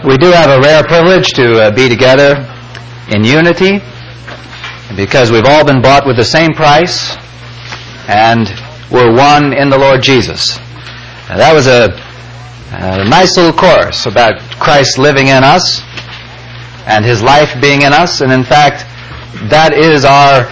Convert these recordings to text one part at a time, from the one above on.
We do have a rare privilege to be together in unity because we've all been bought with the same price and we're one in the Lord Jesus. Now, that was a nice little chorus about Christ living in us and His life being in us, and in fact that is our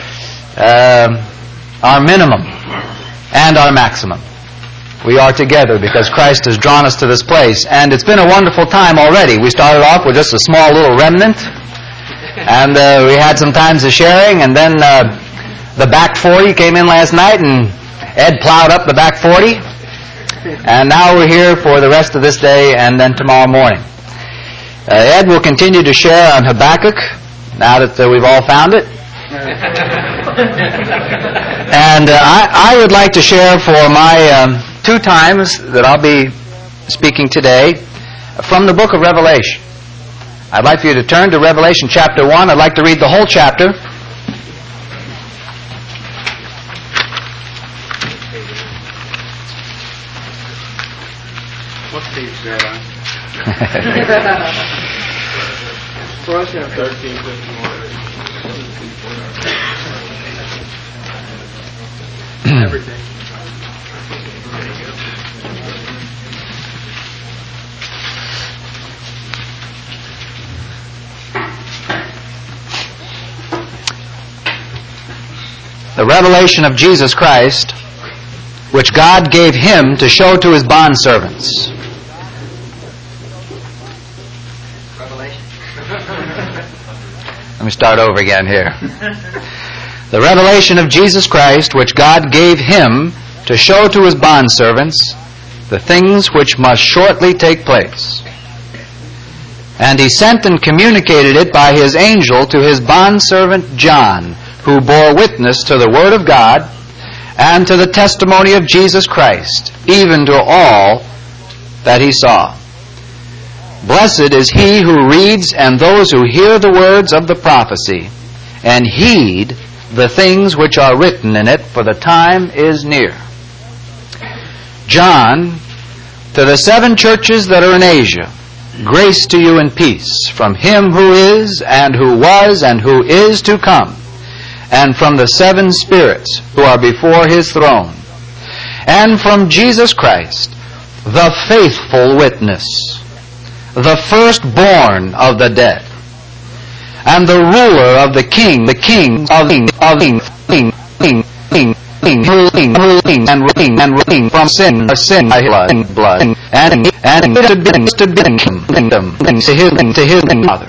minimum and our maximum. We are together because Christ has drawn us to this place. And it's been a wonderful time already. We started off with just a small little remnant. And we had some times of sharing. And then the back 40 came in last night and Ed plowed up the back 40. And now we're here for the rest of this day and then tomorrow morning. Ed will continue to share on Habakkuk now that we've all found it. And I would like to share for my 2 times that I'll be speaking today from the book of Revelation. I'd like for you to turn to Revelation chapter 1. I'd like to read the whole chapter. What page is that on? For us, 13, everything. The revelation of Jesus Christ, which God gave Him to show to His bondservants. Let me start over again here. The revelation of Jesus Christ, which God gave Him to show to His bondservants the things which must shortly take place. And He sent and communicated it by His angel to His bondservant John, who bore witness to the Word of God and to the testimony of Jesus Christ, even to all that he saw. Blessed is he who reads and those who hear the words of the prophecy and heed the things which are written in it, for the time is near. John, to the 7 churches that are in Asia, grace to you and peace from Him who is and who was and who is to come, and from the 7 spirits who are before His throne, and from Jesus Christ, the faithful witness, the firstborn of the dead, and the ruler of the kings of kings, and ruling from sin blood, and to his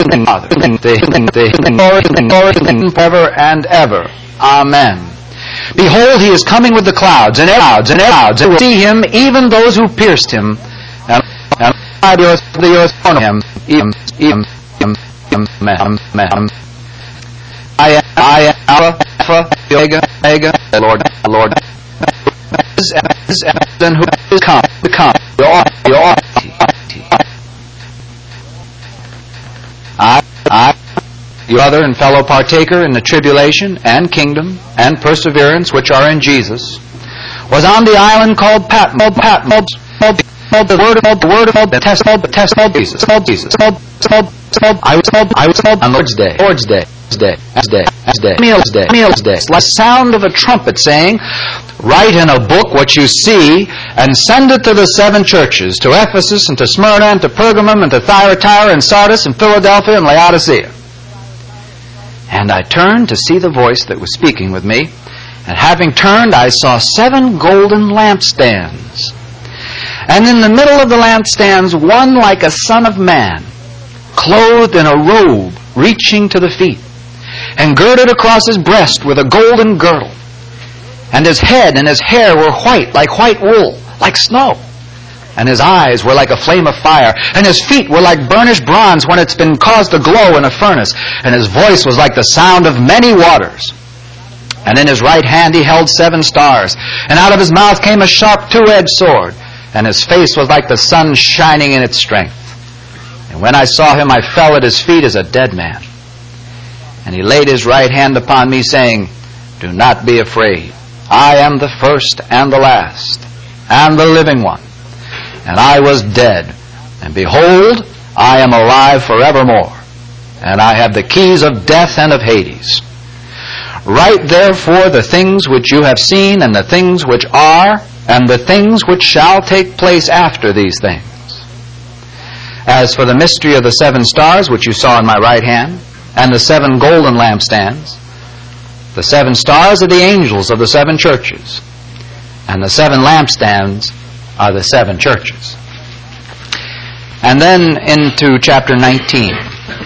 forever and ever. Amen. Behold, He is coming with the clouds, and will see Him, even those who pierced Him, and the earth on Him. I am Alpha, Omega, Lord, and who is come, your I, your brother and fellow partaker in the tribulation and kingdom and perseverance which are in Jesus, was on the island called Patmos, the word of the test of Jesus. I was on Lord's Day. Meals Day. It's like the sound of a trumpet saying, write in a book what you see and send it to the 7 churches, to Ephesus and to Smyrna and to Pergamum and to Thyatira and Sardis and Philadelphia and Laodicea. And I turned to see the voice that was speaking with me, and having turned I saw 7 golden lampstands. And in the middle of the lampstands one like a son of man, clothed in a robe reaching to the feet, and girded across his breast with a golden girdle. And his head and his hair were white, like white wool, like snow. And his eyes were like a flame of fire, and his feet were like burnished bronze when it's been caused to glow in a furnace. And his voice was like the sound of many waters. And in his right hand he held 7 stars, and out of his mouth came a sharp 2-edged sword, and his face was like the sun shining in its strength. And when I saw him, I fell at his feet as a dead man. And he laid his right hand upon me, saying, do not be afraid. I am the first and the last, and the living one. And I was dead, and behold, I am alive forevermore, and I have the keys of death and of Hades. Write therefore the things which you have seen, and the things which are, and the things which shall take place after these things. As for the mystery of the 7 stars which you saw in my right hand, and the 7 golden lampstands, the 7 stars are the angels of the 7 churches, and the 7 lampstands are the 7 churches. And then into chapter 19.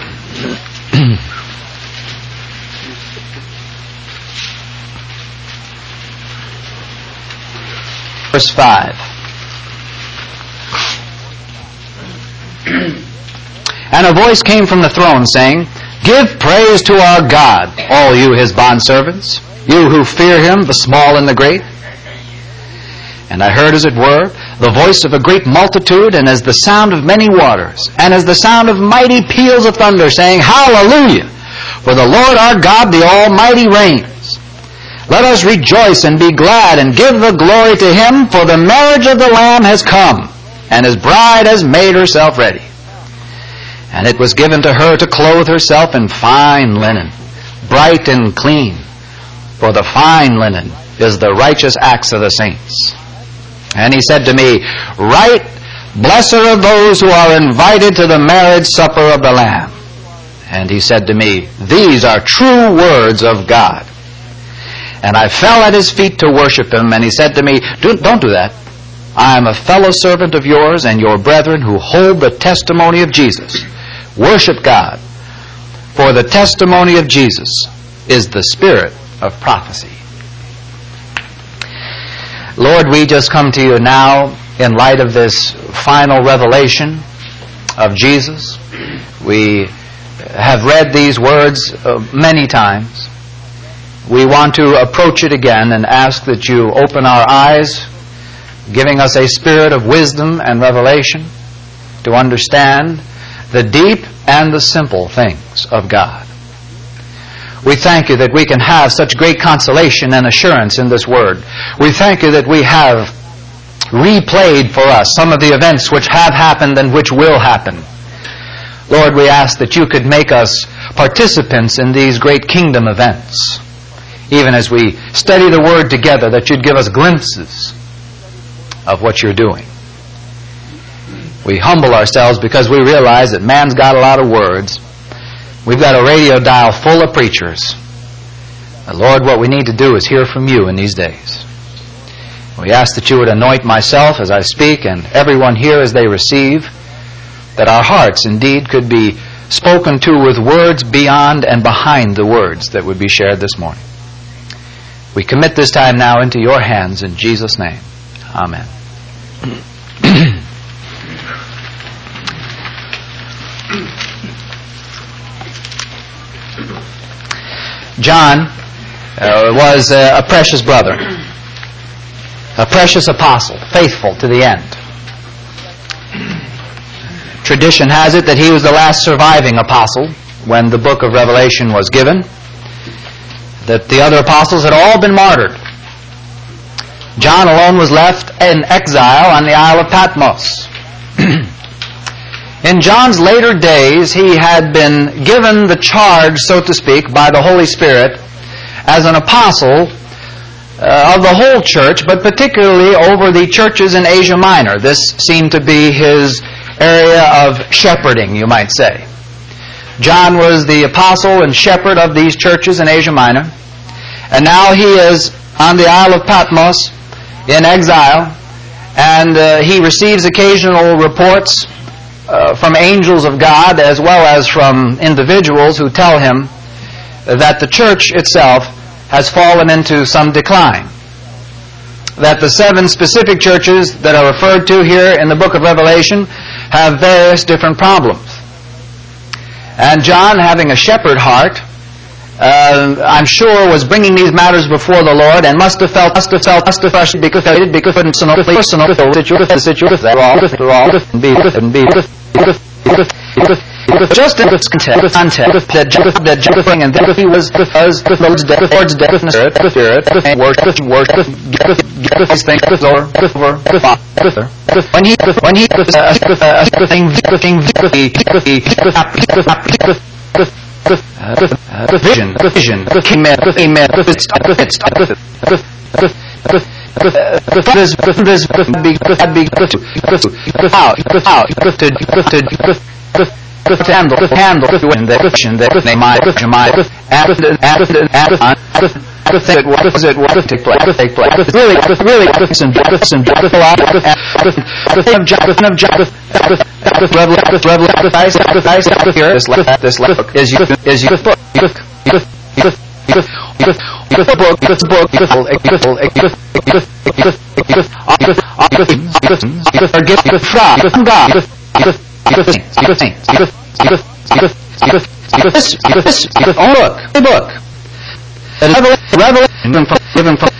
Verse 5. And a voice came from the throne saying, Give praise to our God, all you his bondservants, you who fear him, the small and the great. And I heard, as it were, the voice of a great multitude, and as the sound of many waters, and as the sound of mighty peals of thunder, saying, Hallelujah! For the Lord our God, the Almighty, reigns. Let us rejoice and be glad, and give the glory to him, for the marriage of the Lamb has come, and his bride has made herself ready. And it was given to her to clothe herself in fine linen, bright and clean, for the fine linen is the righteous acts of the saints. And he said to me, Write, Blessed are those who are invited to the marriage supper of the Lamb. And he said to me, These are true words of God. And I fell at his feet to worship him, and he said to me, Don't do that. I am a fellow servant of yours and your brethren who hold the testimony of Jesus. Worship God, for the testimony of Jesus is the spirit of prophecy. Lord, we just come to you now in light of this final revelation of Jesus. We have read these words many times. We want to approach it again and ask that you open our eyes, giving us a spirit of wisdom and revelation to understand the deep and the simple things of God. We thank you that we can have such great consolation and assurance in this word. We thank you that we have replayed for us some of the events which have happened and which will happen. Lord, we ask that you could make us participants in these great kingdom events. Even as we study the word together, that you'd give us glimpses of what you're doing. We humble ourselves because we realize that man's got a lot of words. We've got a radio dial full of preachers. But Lord, what we need to do is hear from you in these days. We ask that you would anoint myself as I speak and everyone here as they receive, that our hearts indeed could be spoken to with words beyond and behind the words that would be shared this morning. We commit this time now into your hands in Jesus' name. Amen. John was a precious brother, a precious apostle, faithful to the end. Tradition has it that he was the last surviving apostle when the book of Revelation was given, that the other apostles had all been martyred. John alone was left in exile on the Isle of Patmos. In John's later days, he had been given the charge, so to speak, by the Holy Spirit as an apostle of the whole church, but particularly over the churches in Asia Minor. This seemed to be his area of shepherding, you might say. John was the apostle and shepherd of these churches in Asia Minor, and now he is on the Isle of Patmos in exile, and he receives occasional reports from angels of God as well as from individuals who tell him that the church itself has fallen into some decline. That the 7 specific churches that are referred to here in the book of Revelation have various different problems. And John, having a shepherd heart, I'm sure was bringing these matters before the Lord and must have felt just in this context that thing and that he was the Lord's deafness, the Spirit, worship, these things over when he the vision, Revelation given from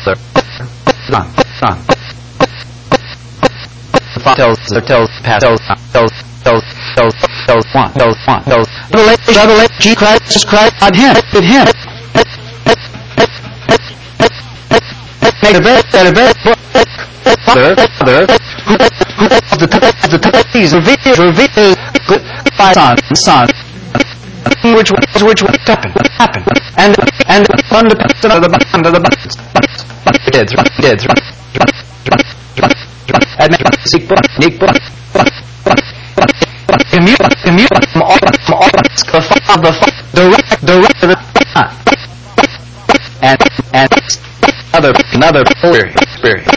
Revelation, Christ, God, him. The very Father, who Son, which happened, and under the another experience.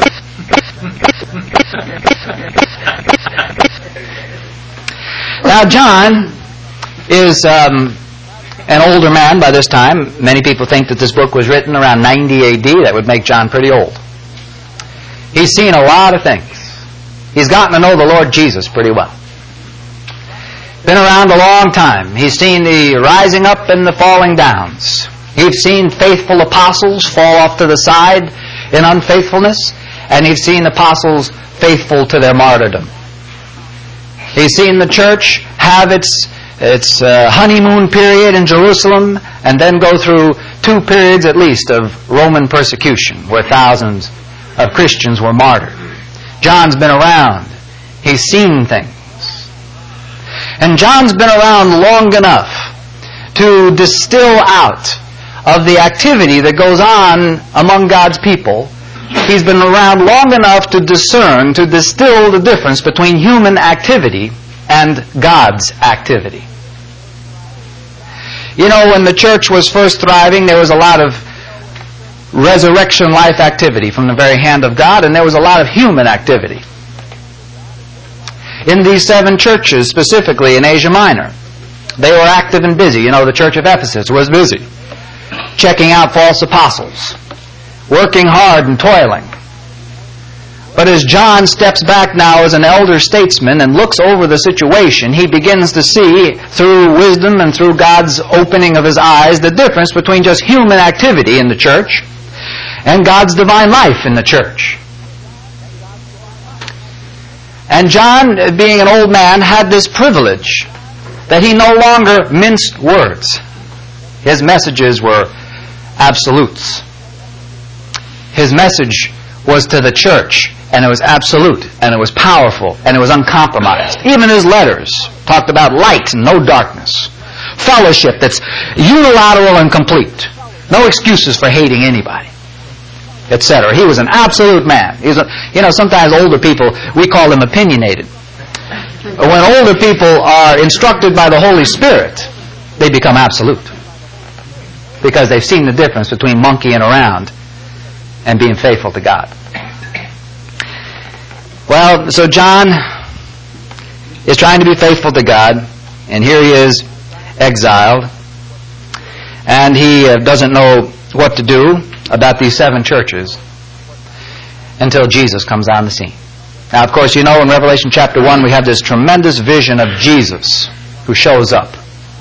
Now John is an older man by this time. Many people think that this book was written around 90 AD. That would make John pretty old. He's seen a lot of things. He's gotten to know the Lord Jesus pretty well. Been around a long time. He's seen the rising up and the falling downs. He's seen faithful apostles fall off to the side in unfaithfulness, and he's seen apostles faithful to their martyrdom. He's seen the church have its honeymoon period in Jerusalem and then go through 2 periods at least of Roman persecution where thousands of Christians were martyred. John's been around. He's seen things. And John's been around long enough to distill out of the activity that goes on among God's people. He's been around long enough to discern, to distill the difference between human activity and God's activity. You know, when the church was first thriving, there was a lot of resurrection life activity from the very hand of God, and there was a lot of human activity. In these 7 churches, specifically in Asia Minor, they were active and busy. You know, the church of Ephesus was busy, checking out false apostles, working hard and toiling. But as John steps back now as an elder statesman and looks over the situation, he begins to see, through wisdom and through God's opening of his eyes, the difference between just human activity in the church and God's divine life in the church. And John, being an old man, had this privilege that he no longer minced words. His messages were absolutes. His message was to the church, and it was absolute, and it was powerful, and it was uncompromised. Even his letters talked about light and no darkness. Fellowship that's unilateral and complete. No excuses for hating anybody, etc. He was an absolute man. Sometimes older people, we call them opinionated. When older people are instructed by the Holy Spirit, they become absolute. Because they've seen the difference between monkeying around and being faithful to God. Well, so John is trying to be faithful to God, and here he is, exiled, and he doesn't know what to do about these 7 churches until Jesus comes on the scene. Now, of course, you know in Revelation chapter 1 we have this tremendous vision of Jesus who shows up.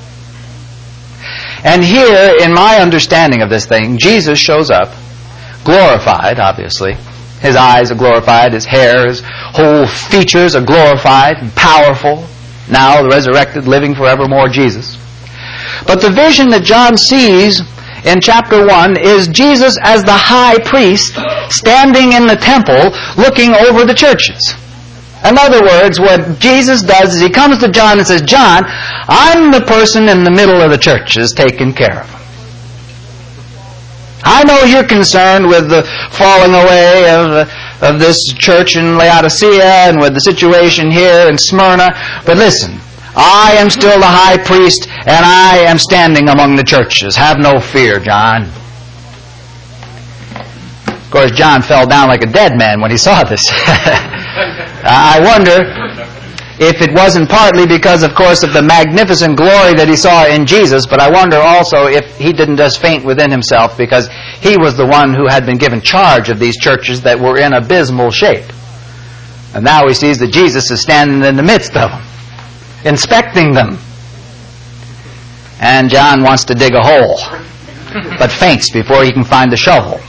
And here, in my understanding of this thing, Jesus shows up, glorified, obviously. His eyes are glorified, his hair, his whole features are glorified and powerful. now the resurrected, living forevermore Jesus. But the vision that John sees in chapter 1 is Jesus as the high priest standing in the temple looking over the churches. In other words, what Jesus does is he comes to John and says, John, I'm the person in the middle of the churches taking care of them. I know you're concerned with the falling away of this church in Laodicea and with the situation here in Smyrna, but listen, I am still the high priest and I am standing among the churches. Have no fear, John. Of course, John fell down like a dead man when he saw this. I wonder if it wasn't partly because, of course, of the magnificent glory that he saw in Jesus, but I wonder also if he didn't just faint within himself because he was the one who had been given charge of these churches that were in abysmal shape. And now he sees that Jesus is standing in the midst of them, inspecting them. And John wants to dig a hole, but faints before he can find the shovel.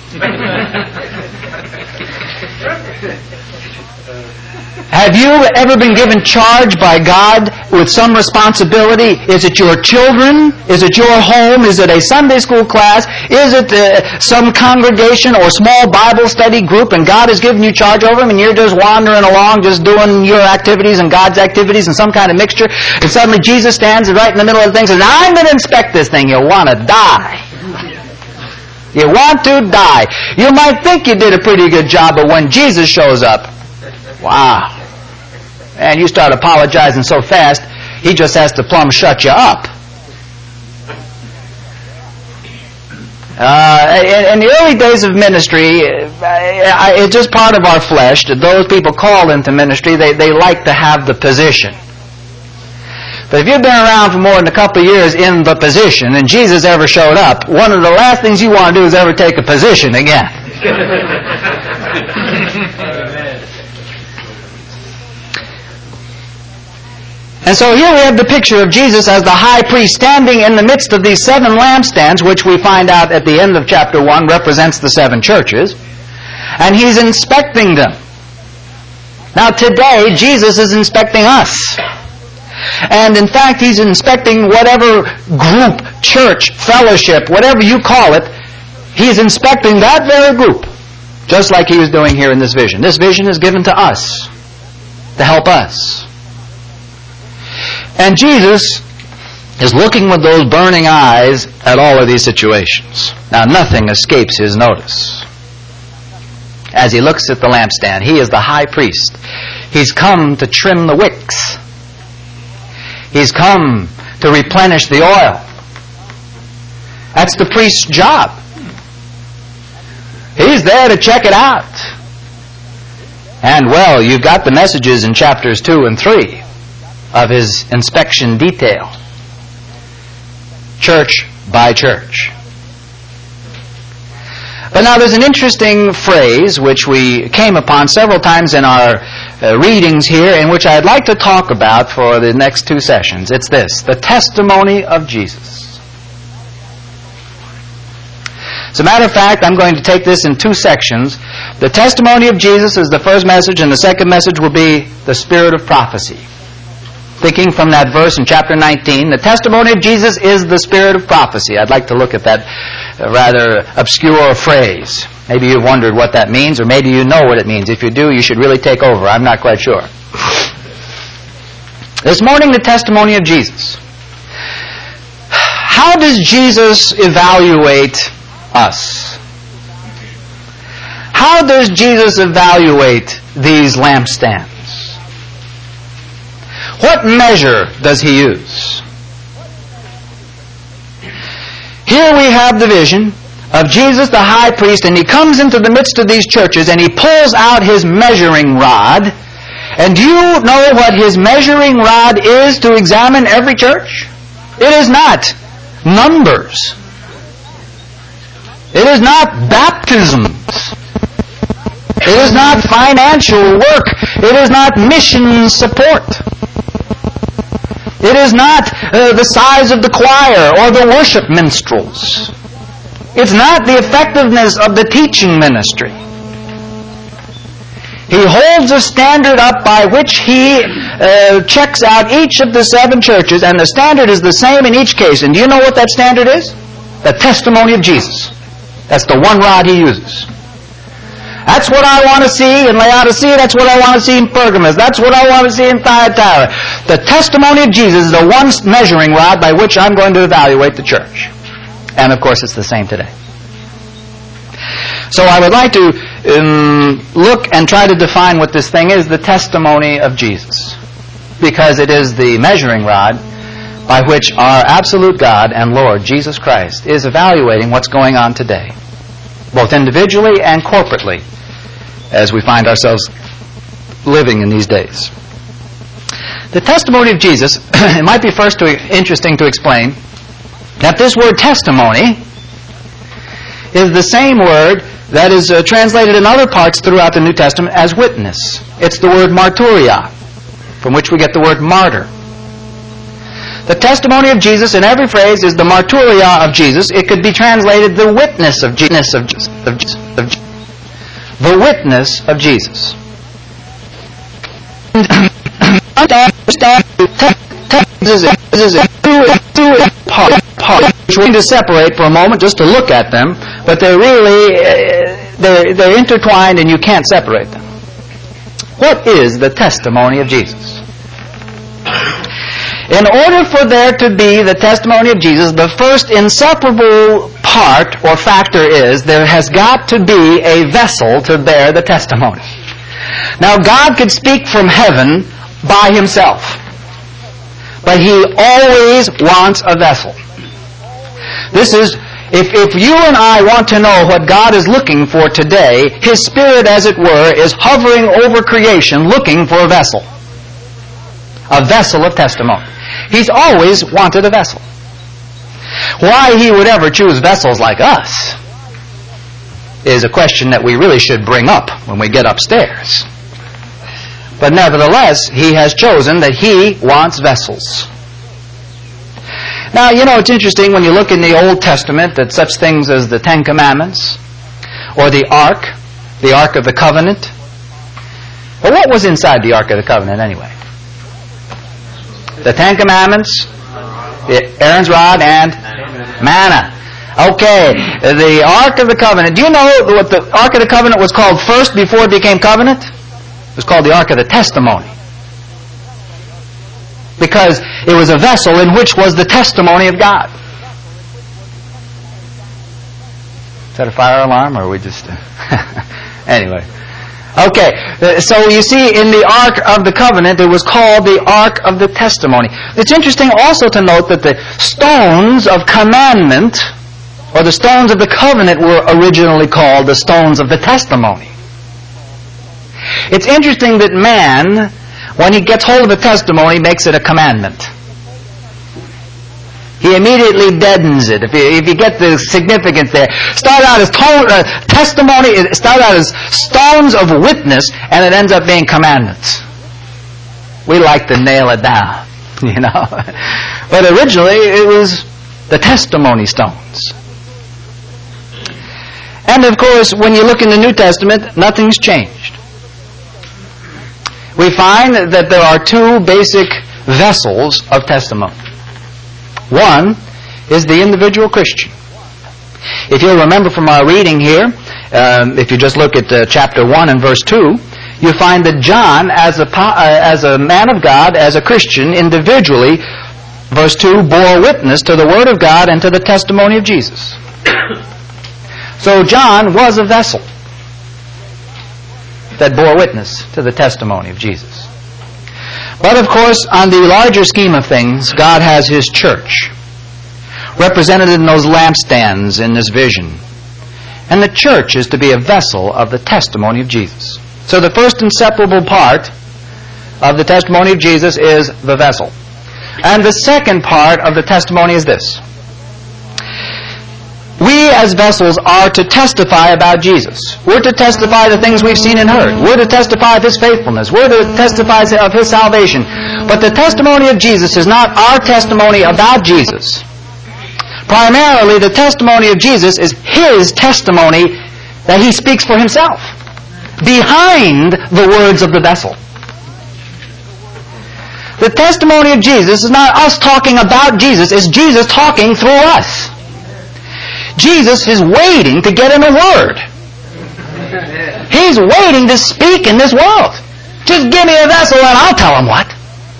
Have you ever been given charge by God with some responsibility? Is it your children? Is it your home? Is it a Sunday school class? Is it some congregation or small Bible study group and God has given you charge over them and you're just wandering along, just doing your activities and God's activities in some kind of mixture, and suddenly Jesus stands right in the middle of the thing and says, now I'm going to inspect this thing. You want to die. You want to die. You might think you did a pretty good job, but when Jesus shows up, wow. And you start apologizing so fast, he just has to plumb shut you up. In the early days of ministry, it's just part of our flesh that those people called into ministry, they like to have the position. But if you've been around for more than a couple of years in the position and Jesus ever showed up, one of the last things you want to do is ever take a position again. And so here we have the picture of Jesus as the high priest standing in the midst of these 7 lampstands, which we find out at the end of chapter 1 represents the 7 churches. And he's inspecting them. Now today, Jesus is inspecting us. And in fact, he's inspecting whatever group, church, fellowship, whatever you call it, he's inspecting that very group, just like he was doing here in this vision. This vision is given to us, to help us. And Jesus is looking with those burning eyes at all of these situations. Now, nothing escapes his notice. As he looks at the lampstand, he is the high priest. He's come to trim the wicks. He's come to replenish the oil. That's the priest's job. He's there to check it out. And, well, you've got the messages in chapters 2 and 3 of his inspection detail. Church by church. But now there's an interesting phrase which we came upon several times in our readings here, and which I'd like to talk about for the next 2 sessions. It's this: the testimony of Jesus. As a matter of fact, I'm going to take this in 2 sections. The testimony of Jesus is the first message, and the second message will be the spirit of prophecy. Thinking from that verse in chapter 19, the testimony of Jesus is the spirit of prophecy. I'd like to look at that rather obscure phrase. Maybe you've wondered what that means, or maybe you know what it means. If you do, you should really take over. I'm not quite sure. This morning, the testimony of Jesus. How does Jesus evaluate us? How does Jesus evaluate these lampstands? What measure does he use? Here we have the vision of Jesus the high priest, and he comes into the midst of these churches and he pulls out his measuring rod. And do you know what his measuring rod is to examine every church? It is not numbers. It is not baptisms. It is not financial work. It is not mission support. It is not the size of the choir or the worship minstrels. It's not the effectiveness of the teaching ministry. He holds a standard up by which he checks out each of the 7 churches, and the standard is the same in each case. And do you know what that standard is? The testimony of Jesus. That's the one rod he uses. That's what I want to see in Laodicea. That's what I want to see in Pergamos. That's what I want to see in Thyatira. The testimony of Jesus is the one measuring rod by which I'm going to evaluate the church. And of course, it's the same today. So I would like to look and try to define what this thing is, the testimony of Jesus. Because it is the measuring rod by which our absolute God and Lord, Jesus Christ, is evaluating what's going on today, both individually and corporately, as we find ourselves living in these days. The testimony of Jesus, it might be first interesting to explain that this word testimony is the same word that is translated in other parts throughout the New Testament as witness. It's the word marturia, from which we get the word martyr. The testimony of Jesus in every phrase is the marturia of Jesus. It could be translated the witness of Jesus. The witness of Jesus. Understand which we're going to separate for a moment just to look at them, but they're really they're intertwined and you can't separate them. What is the testimony of Jesus? In order for there to be the testimony of Jesus, the first inseparable part or factor is there has got to be a vessel to bear the testimony. Now, God could speak from heaven by himself, but he always wants a vessel. This is, if you and I want to know what God is looking for today, his Spirit, as it were, is hovering over creation looking for a vessel of testimony. He's always wanted a vessel. Why he would ever choose vessels like us is a question that we really should bring up when we get upstairs. But nevertheless, he has chosen that he wants vessels. Now, you know, it's interesting when you look in the Old Testament that such things as the Ten Commandments or the Ark of the Covenant. Well, what was inside the Ark of the Covenant anyway? The Ten Commandments, Aaron's rod, and manna. Okay, the Ark of the Covenant. Do you know what the Ark of the Covenant was called first before it became covenant? It was called the Ark of the Testimony. Because it was a vessel in which was the testimony of God. Is that a fire alarm, or are we just... Anyway. Okay, so you see, in the Ark of the Covenant, it was called the Ark of the Testimony. It's interesting also to note that the stones of commandment, or the stones of the covenant, were originally called the stones of the testimony. It's interesting that man, when he gets hold of a testimony, makes it a commandment. He immediately deadens it. If you get the significance there, start out as testimony, start out as stones of witness, and it ends up being commandments. We like to nail it down, you know. But originally, it was the testimony stones. And of course, when you look in the New Testament, nothing's changed. We find that there are two basic vessels of testimony. One is the individual Christian. If you'll remember from our reading here, if you just look at chapter 1 and verse 2, you find that John, as a man of God, as a Christian, individually, verse 2, bore witness to the Word of God and to the testimony of Jesus. So John was a vessel that bore witness to the testimony of Jesus. But of course, on the larger scheme of things, God has his church, represented in those lampstands in this vision. And the church is to be a vessel of the testimony of Jesus. So the first inseparable part of the testimony of Jesus is the vessel. And the second part of the testimony is this. We as vessels are to testify about Jesus. We're to testify the things we've seen and heard. We're to testify of his faithfulness. We're to testify of his salvation. But the testimony of Jesus is not our testimony about Jesus. Primarily, the testimony of Jesus is his testimony that he speaks for himself. behind the words of the vessel. The testimony of Jesus is not us talking about Jesus, it's Jesus talking through us. Jesus is waiting to get in a word. He's waiting to speak in this world. Just give me a vessel and I'll tell him what.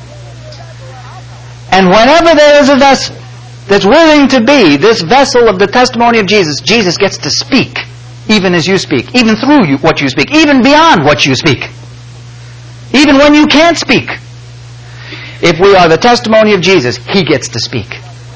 And whenever there is a vessel that's willing to be this vessel of the testimony of Jesus, Jesus gets to speak, even as you speak, even through you, what you speak, even beyond what you speak, even when you can't speak. If we are the testimony of Jesus, He gets to speak.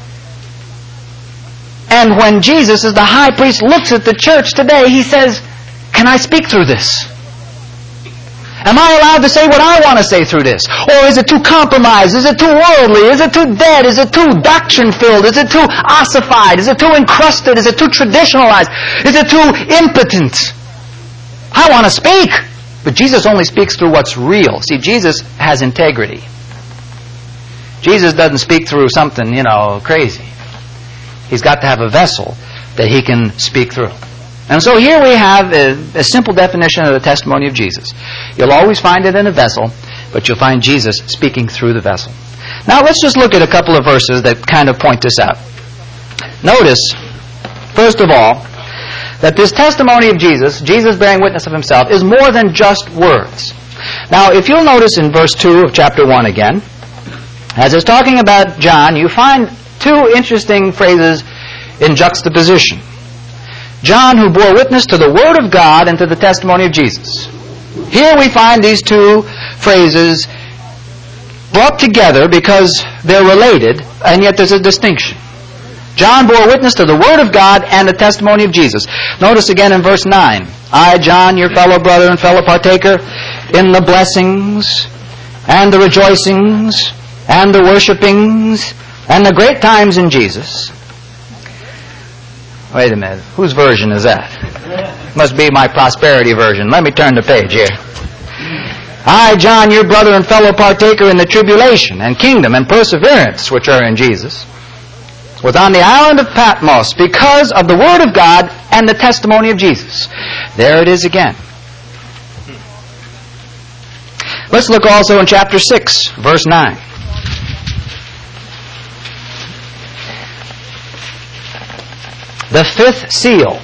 And when Jesus, as the high priest, looks at the church today, He says, can I speak through this? Am I allowed to say what I want to say through this? Or is it too compromised? Is it too worldly? Is it too dead? Is it too doctrine-filled? Is it too ossified? Is it too encrusted? Is it too traditionalized? Is it too impotent? I want to speak. But Jesus only speaks through what's real. See, Jesus has integrity. Jesus doesn't speak through something, crazy. He's got to have a vessel that He can speak through. And so here we have a simple definition of the testimony of Jesus. You'll always find it in a vessel, but you'll find Jesus speaking through the vessel. Now let's just look at a couple of verses that kind of point this out. Notice, first of all, that this testimony of Jesus, Jesus bearing witness of Himself, is more than just words. Now, if you'll notice in verse 2 of chapter 1 again, as it's talking about John, you find two interesting phrases in juxtaposition. John, who bore witness to the Word of God and to the testimony of Jesus. Here we find these two phrases brought together because they're related, and yet there's a distinction. John bore witness to the Word of God and the testimony of Jesus. Notice again in verse 9, I, John, your fellow brother and fellow partaker, in the blessings and the rejoicings and the worshipings and the great times in Jesus. Wait a minute. Whose version is that? Must be my prosperity version. Let me turn the page here. I, John, your brother and fellow partaker in the tribulation and kingdom and perseverance which are in Jesus, was on the island of Patmos because of the Word of God and the testimony of Jesus. There it is again. Let's look also in chapter 6, verse 9. The fifth seal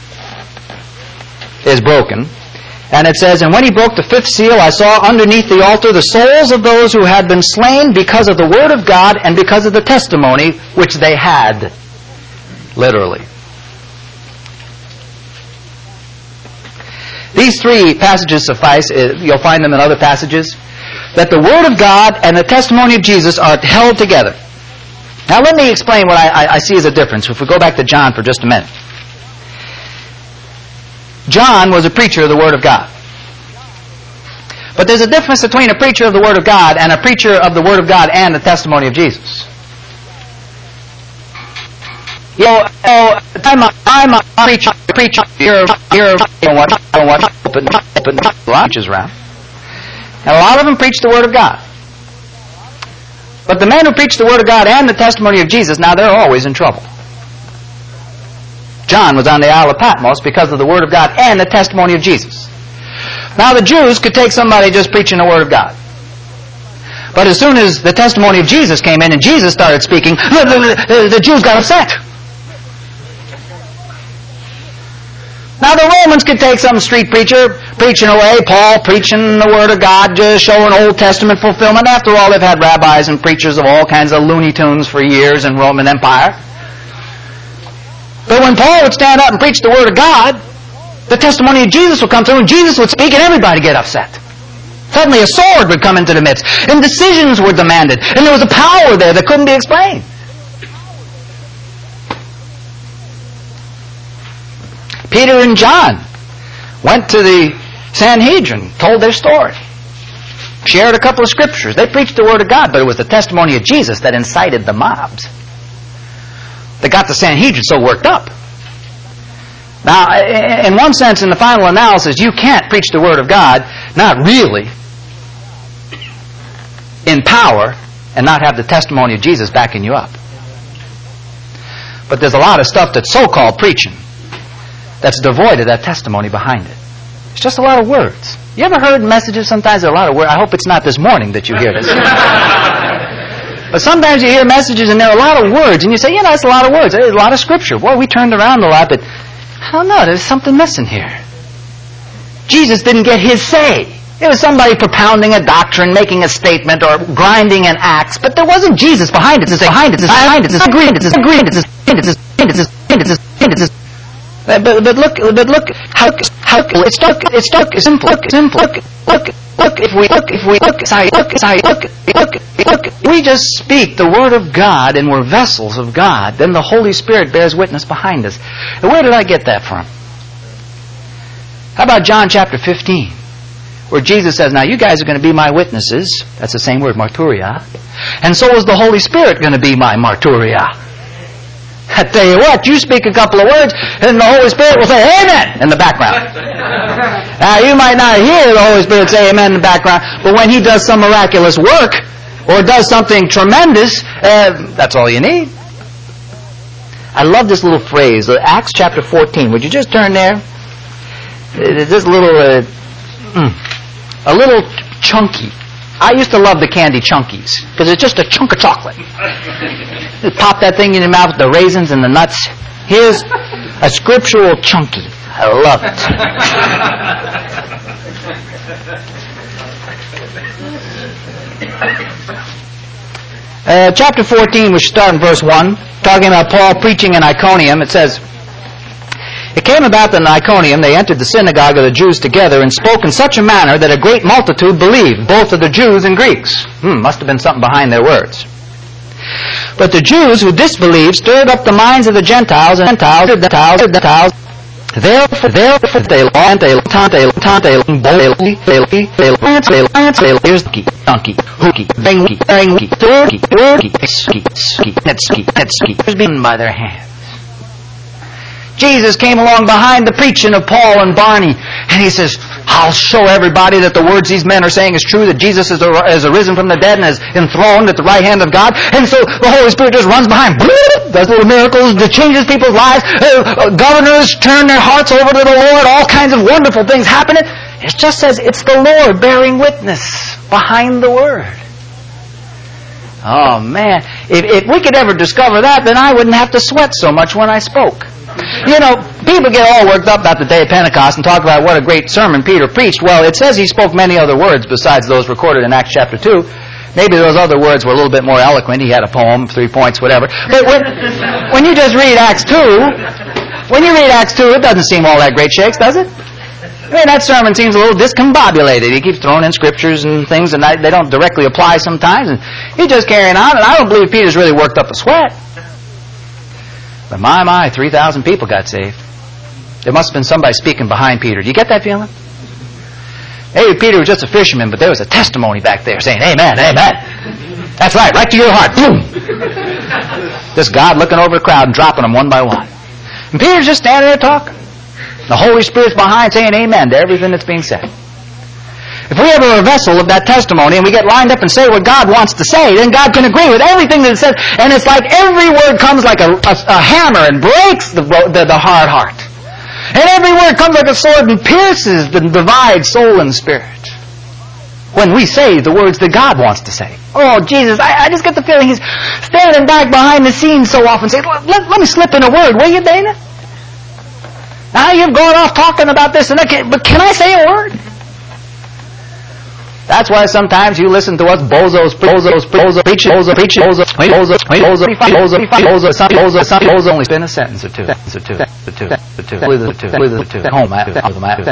is broken. And it says, and when He broke the fifth seal, I saw underneath the altar the souls of those who had been slain because of the Word of God and because of the testimony which they had. Literally. These three passages suffice. You'll find them in other passages. That the Word of God and the testimony of Jesus are held together. Now let me explain what I see as a difference. If we go back to John for just a minute. John was a preacher of the Word of God. But there's a difference between a preacher of the Word of God and a preacher of the Word of God and the testimony of Jesus. I'm a preacher, you're what preaches around. And a lot of them preach the Word of God. But the men who preach the Word of God and the testimony of Jesus, now they're always in trouble. John was on the Isle of Patmos because of the Word of God and the testimony of Jesus. Now the Jews could take somebody just preaching the Word of God. But as soon as the testimony of Jesus came in and Jesus started speaking, the Jews got upset. Now the Romans could take some street preacher preaching away, Paul preaching the Word of God, just showing Old Testament fulfillment. After all, they've had rabbis and preachers of all kinds of Looney Tunes for years in Roman Empire. But when Paul would stand up and preach the Word of God, the testimony of Jesus would come through and Jesus would speak and everybody get upset. Suddenly a sword would come into the midst and decisions were demanded and there was a power there that couldn't be explained. Peter and John went to the Sanhedrin, told their story, shared a couple of scriptures. They preached the Word of God, but it was the testimony of Jesus that incited the mobs. They got the Sanhedrin so worked up. Now, in one sense, in the final analysis, you can't preach the Word of God, not really, in power, and not have the testimony of Jesus backing you up. But there's a lot of stuff that's so-called preaching that's devoid of that testimony behind it. It's just a lot of words. You ever heard messages sometimes there are a lot of words? I hope it's not this morning that you hear this. But sometimes you hear messages and there are a lot of words, and you say, that's a lot of words. There's a lot of Scripture. Boy, we turned around a lot, but I don't know. There's something missing here. Jesus didn't get his say. It was somebody propounding a doctrine, making a statement, or grinding an axe, but there wasn't Jesus behind it. But look how it's simple. If we just speak the Word of God and we're vessels of God, then the Holy Spirit bears witness behind us. And where did I get that from? How about John chapter 15? Where Jesus says, now you guys are going to be my witnesses. That's the same word, marturia. And so is the Holy Spirit going to be my marturia. I tell you what, you speak a couple of words, and the Holy Spirit will say, amen, in the background. Now, you might not hear the Holy Spirit say amen in the background, but when He does some miraculous work, or does something tremendous, that's all you need. I love this little phrase, Acts chapter 14. Would you just turn there? This little... a little chunky. I used to love the candy Chunkies because it's just a chunk of chocolate. You pop that thing in your mouth with the raisins and the nuts. Here's a scriptural Chunky. I love it. Chapter 14, we should start in verse 1, talking about Paul preaching in Iconium. It says, it came about that in Iconium they entered the synagogue of the Jews together and spoke in such a manner that a great multitude believed, both of the Jews and Greeks. Must have been something behind their words. But the Jews who disbelieved stirred up the minds of the Gentiles, and therefore they by their hands. Jesus came along behind the preaching of Paul and Barney, and he says, I'll show everybody that the words these men are saying is true, that Jesus is arisen from the dead and is enthroned at the right hand of God. And so the Holy Spirit just runs behind, does little miracles, changes people's lives. Governors turn their hearts over to the Lord, all kinds of wonderful things happening. It just says it's the Lord bearing witness behind the Word. Oh man, if we could ever discover that, then I wouldn't have to sweat so much when I spoke. People get all worked up about the day of Pentecost and talk about what a great sermon Peter preached. Well, it says he spoke many other words besides those recorded in Acts chapter 2. Maybe those other words were a little bit more eloquent. He had a poem, 3 points, whatever. But when you just read Acts 2, it doesn't seem all that great shakes, does it? I mean, that sermon seems a little discombobulated. He keeps throwing in scriptures and things, and they don't directly apply sometimes. And he's just carrying on, and I don't believe Peter's really worked up a sweat. But my, 3,000 people got saved. There must have been somebody speaking behind Peter. Do you get that feeling? Maybe Peter was just a fisherman, but there was a testimony back there saying, amen, amen. That's right to your heart. Boom. Just God looking over the crowd and dropping them one by one. And Peter's just standing there talking. The Holy Spirit's behind saying amen to everything that's being said. If we ever are a vessel of that testimony and we get lined up and say what God wants to say, then God can agree with everything that it says. And it's like every word comes like a hammer and breaks the hard heart. And every word comes like a sword and pierces the divides soul and spirit. When we say the words that God wants to say. Oh, Jesus, I just get the feeling He's standing back behind the scenes so often saying, let me slip in a word, will you, Dana? Now you've gone off talking about this and that, but can I say a word? That's why sometimes you listen to us bozos preach, only spin a sentence or two. Home after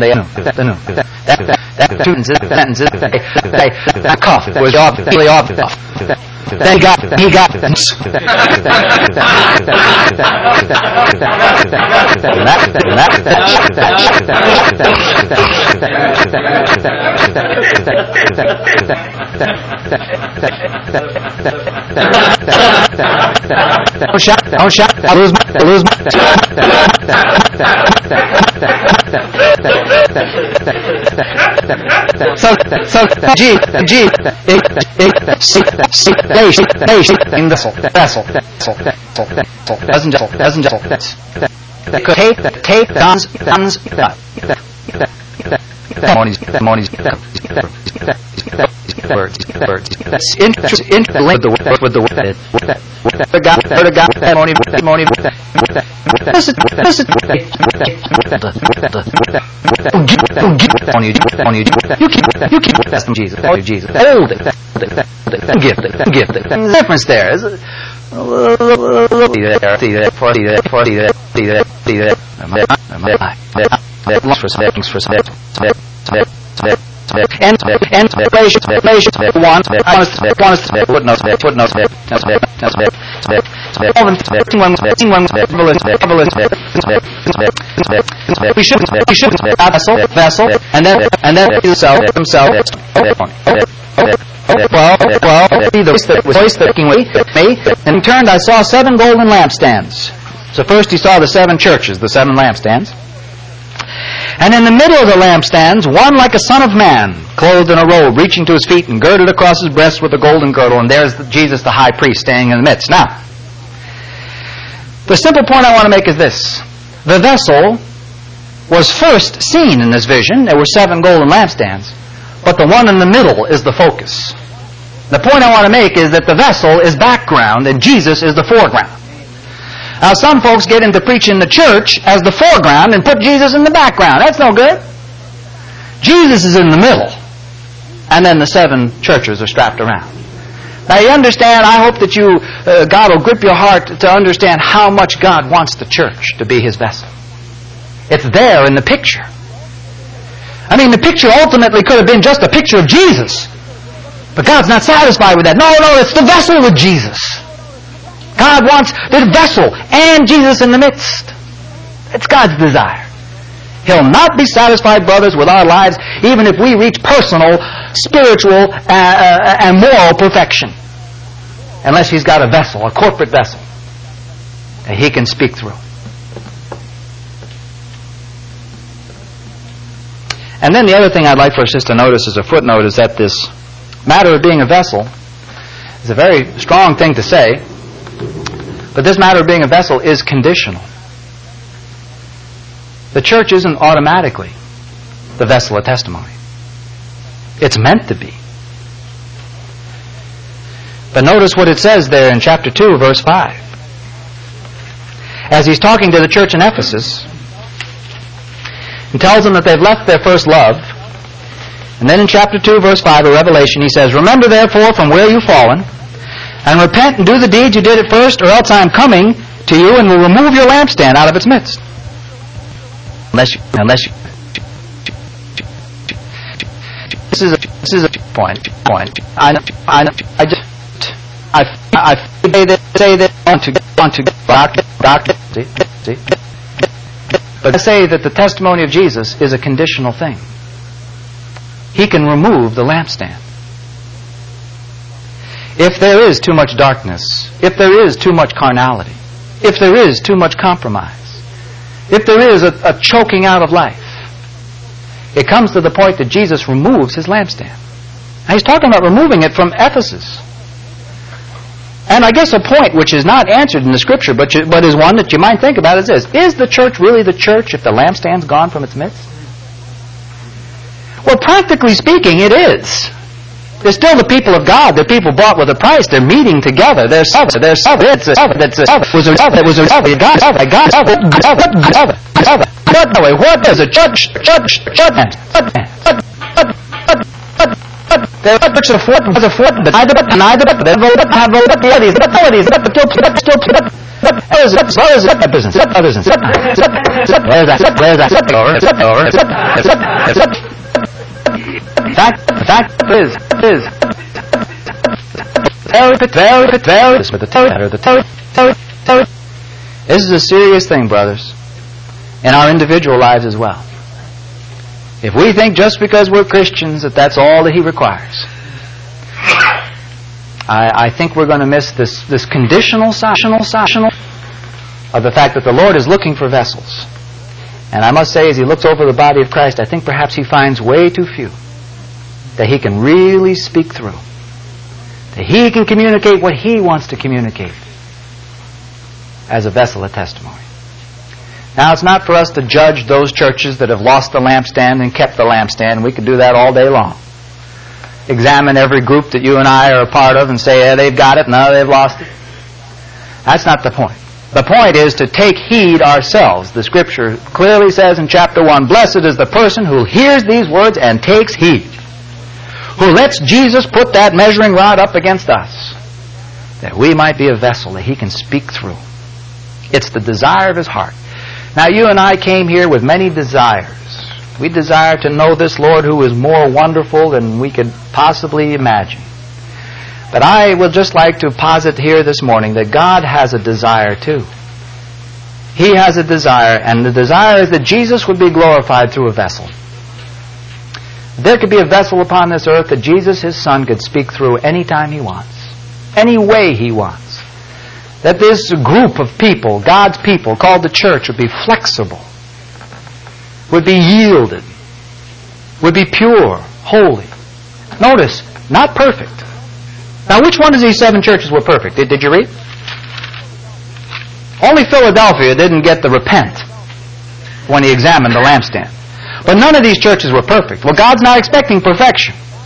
that cough was off. Then he got Don't shout. I lose my. So vessel. that could take the testimonies words interlinked with the word testimony. You keep testing Jesus. Hold it. Gift. The difference there is we should vessel and then himself. Well, the voice that came with me, and he turned, I saw 7 golden lampstands. So first he saw the 7 churches, the 7 lampstands. And in the middle of the lampstands, one like a son of man, clothed in a robe, reaching to his feet and girded across his breast with a golden girdle. And there's Jesus, the high priest, standing in the midst. Now, the simple point I want to make is this. The vessel was first seen in this vision. There were 7 golden lampstands. But the one in the middle is the focus. The point I want to make is that the vessel is background and Jesus is the foreground. Now, some folks get into preaching the church as the foreground and put Jesus in the background. That's no good. Jesus is in the middle. And then the 7 churches are strapped around. Now, you understand, I hope that God will grip your heart to understand how much God wants the church to be His vessel. It's there in the picture. I mean, the picture ultimately could have been just a picture of Jesus. But God's not satisfied with that. No, it's the vessel with Jesus. God wants the vessel and Jesus in the midst. It's God's desire. He'll not be satisfied, brothers, with our lives, even if we reach personal, spiritual, and moral perfection. Unless He's got a vessel, a corporate vessel, that He can speak through. And then the other thing I'd like for us just to notice as a footnote is that this matter of being a vessel is a very strong thing to say, but this matter of being a vessel is conditional. The church isn't automatically the vessel of testimony. It's meant to be. But notice what it says there in chapter 2, verse 5. As he's talking to the church in Ephesus, and tells them that they've left their first love. And then in chapter 2, verse 5 of Revelation, he says, Remember therefore from where you've fallen, and repent and do the deeds you did at first, or else I am coming to you and will remove your lampstand out of its midst. Unless you This is a point. I say that want to doctor. See. But I say that the testimony of Jesus is a conditional thing. He can remove the lampstand. If there is too much darkness, if there is too much carnality, if there is too much compromise, if there is a choking out of life, it comes to the point that Jesus removes His lampstand. Now He's talking about removing it from Ephesus. And I guess a point which is not answered in the Scripture, but is one that you might think about is this. Is the church really the church if the lampstand's gone from its midst? Well, practically speaking, it is. They're still the people of God. They're people bought with a price. They're meeting together. What does a church They're not a fort, but neither fact is this is a serious thing, brothers, in our individual lives as well. If we think just because we're Christians that that's all that He requires, I think we're going to miss this conditional side of the fact that the Lord is looking for vessels. And I must say, as He looks over the body of Christ, I think perhaps He finds way too few that He can really speak through, that He can communicate what He wants to communicate as a vessel of testimony. Now, it's not for us to judge those churches that have lost the lampstand and kept the lampstand. We could do that all day long. Examine every group that you and I are a part of and say, yeah, they've got it, no, they've lost it. That's not the point. The point is to take heed ourselves. The Scripture clearly says in chapter 1, blessed is the person who hears these words and takes heed, who lets Jesus put that measuring rod up against us, that we might be a vessel that He can speak through. It's the desire of His heart. Now, you and I came here with many desires. We desire to know this Lord who is more wonderful than we could possibly imagine. But I would just like to posit here this morning that God has a desire too. He has a desire, and the desire is that Jesus would be glorified through a vessel. There could be a vessel upon this earth that Jesus, His Son, could speak through any time He wants, any way He wants. That this group of people, God's people, called the church, would be flexible, would be yielded, would be pure, holy. Notice, not perfect. Now, which one of these 7 churches were perfect? Did you read? Only Philadelphia didn't get the repent when He examined the lampstand. But none of these churches were perfect. Well, God's not expecting perfection.